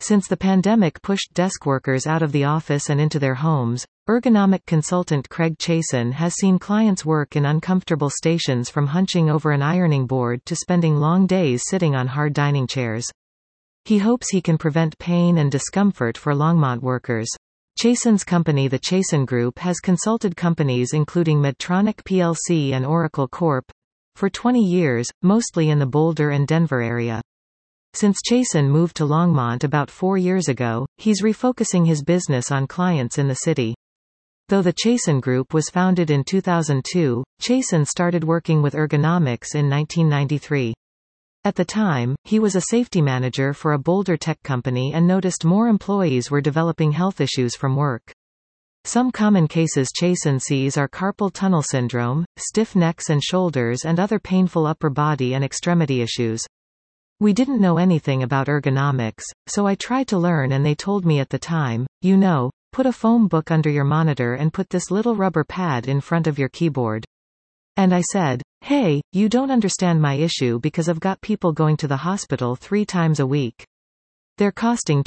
Since the pandemic pushed desk workers out of the office and into their homes, ergonomic consultant Craig Chasen has seen clients work in uncomfortable stations, from hunching over an ironing board to spending long days sitting on hard dining chairs. He hopes he can prevent pain and discomfort for Longmont workers. Chasen's company, the Chasen Group, has consulted companies including Medtronic plc and Oracle Corp. For 20 years, mostly in the Boulder and Denver area. Since Chasen moved to Longmont about 4 years ago, he's refocusing his business on clients in the city. Though the Chasen Group was founded in 2002, Chasen started working with ergonomics in 1993. At the time, he was a safety manager for a Boulder tech company and noticed more employees were developing health issues from work. Some common cases Chasen sees are carpal tunnel syndrome, stiff necks and shoulders, and other painful upper body and extremity issues. We didn't know anything about ergonomics, so I tried to learn, and they told me at the time, put a foam book under your monitor and put this little rubber pad in front of your keyboard. And I said, hey, you don't understand my issue, because I've got people going to the hospital 3 times a week. They're costing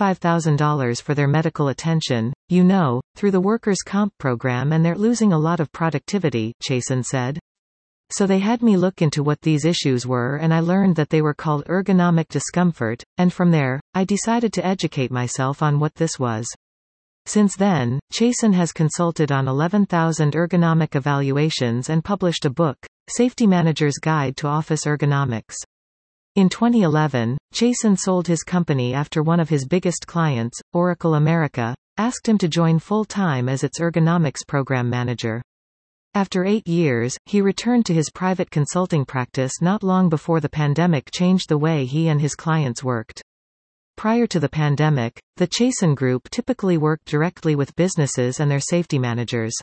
$25,000 for their medical attention, through the workers' comp program, and they're losing a lot of productivity, Chasen said. So they had me look into what these issues were, and I learned that they were called ergonomic discomfort, and from there, I decided to educate myself on what this was. Since then, Chasen has consulted on 11,000 ergonomic evaluations and published a book, Safety Manager's Guide to Office Ergonomics. In 2011, Chasen sold his company after one of his biggest clients, Oracle America, asked him to join full-time as its ergonomics program manager. After 8 years, he returned to his private consulting practice not long before the pandemic changed the way he and his clients worked. Prior to the pandemic, the Chasen Group typically worked directly with businesses and their safety managers.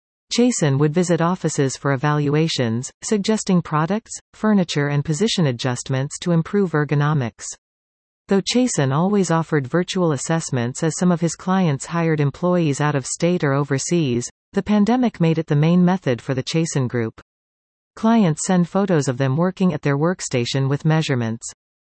Chasen would visit offices for evaluations, suggesting products, furniture, and position adjustments to improve ergonomics. Though Chasen always offered virtual assessments as some of his clients hired employees out of state or overseas, the pandemic made it the main method for the Chasen Group. Clients send photos of them working at their workstation with measurements.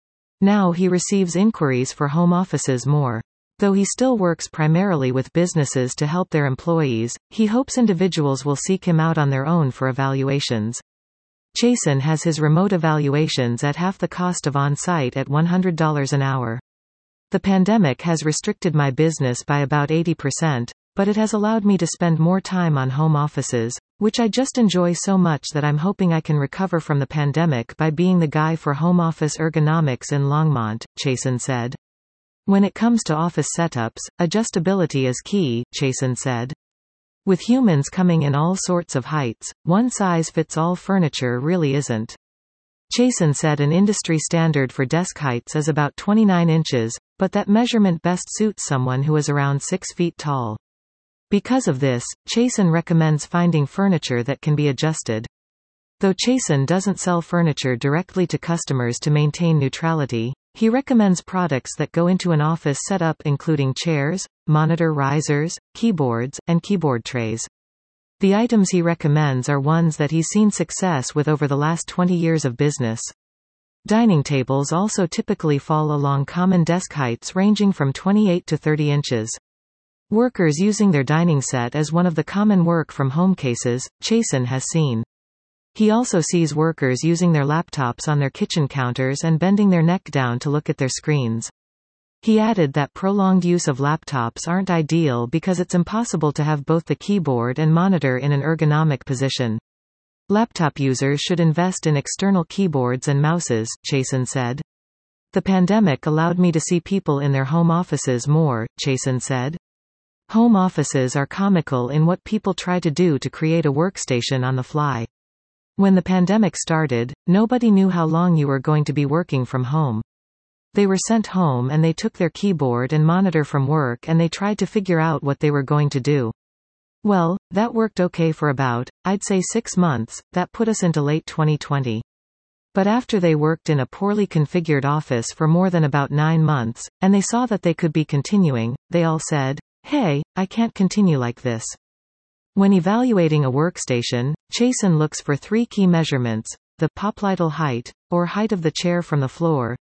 Now he receives inquiries for home offices more. Though he still works primarily with businesses to help their employees, he hopes individuals will seek him out on their own for evaluations. Chasen has his remote evaluations at half the cost of on-site at $100 an hour. The pandemic has restricted my business by about 80%, but it has allowed me to spend more time on home offices, which I just enjoy so much that I'm hoping I can recover from the pandemic by being the guy for home office ergonomics in Longmont, Chasen said. When it comes to office setups, adjustability is key, Chasen said. With humans coming in all sorts of heights, one-size-fits-all furniture really isn't. Chasen said an industry standard for desk heights is about 29 inches, but that measurement best suits someone who is around 6 feet tall. Because of this, Chasen recommends finding furniture that can be adjusted. Though Chasen doesn't sell furniture directly to customers to maintain neutrality, he recommends products that go into an office setup, including chairs, monitor risers, keyboards, and keyboard trays. The items he recommends are ones that he's seen success with over the last 20 years of business. Dining tables also typically fall along common desk heights ranging from 28 to 30 inches. Workers using their dining set as one of the common work-from-home cases, Chasen has seen. He also sees workers using their laptops on their kitchen counters and bending their neck down to look at their screens. He added that prolonged use of laptops aren't ideal because it's impossible to have both the keyboard and monitor in an ergonomic position. Laptop users should invest in external keyboards and mouses, Chasen said. The pandemic allowed me to see people in their home offices more, Chasen said. Home offices are comical in what people try to do to create a workstation on the fly. When the pandemic started, nobody knew how long you were going to be working from home. They were sent home and they took their keyboard and monitor from work and they tried to figure out what they were going to do. Well, that worked okay for about, I'd say 6 months, that put us into late 2020. But after they worked in a poorly configured office for more than about 9 months, and they saw that they could be continuing, they all said, hey, I can't continue like this. When evaluating a workstation, Chasen looks for 3 key measurements: the popliteal height, or height of the chair from the floor,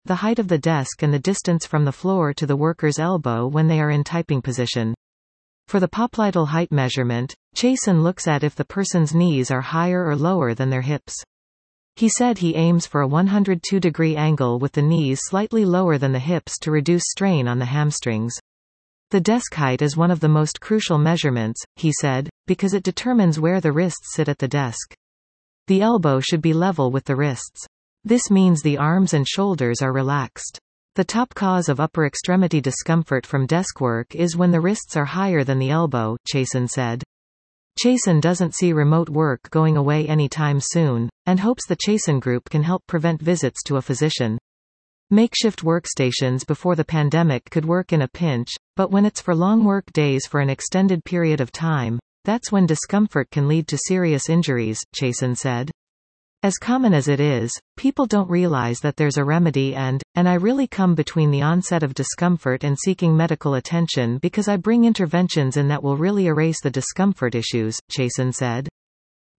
the height of the desk and the distance from the floor to the worker's elbow when they are in typing position. For the popliteal height measurement, Chasin looks at if the person's knees are higher or lower than their hips. He said he aims for a 102-degree angle with the knees slightly lower than the hips to reduce strain on the hamstrings. The desk height is one of the most crucial measurements, he said, because it determines where the wrists sit at the desk. The elbow should be level with the wrists. This means the arms and shoulders are relaxed. The top cause of upper extremity discomfort from desk work is when the wrists are higher than the elbow, Chasin said. Chasin doesn't see remote work going away anytime soon, and hopes the Chasin Group can help prevent visits to a physician. Makeshift workstations before the pandemic could work in a pinch, but when it's for long work days for an extended period of time, that's when discomfort can lead to serious injuries, Chasin said. As common as it is, people don't realize that there's a remedy and I really come between the onset of discomfort and seeking medical attention because I bring interventions in that will really erase the discomfort issues, Chasin said.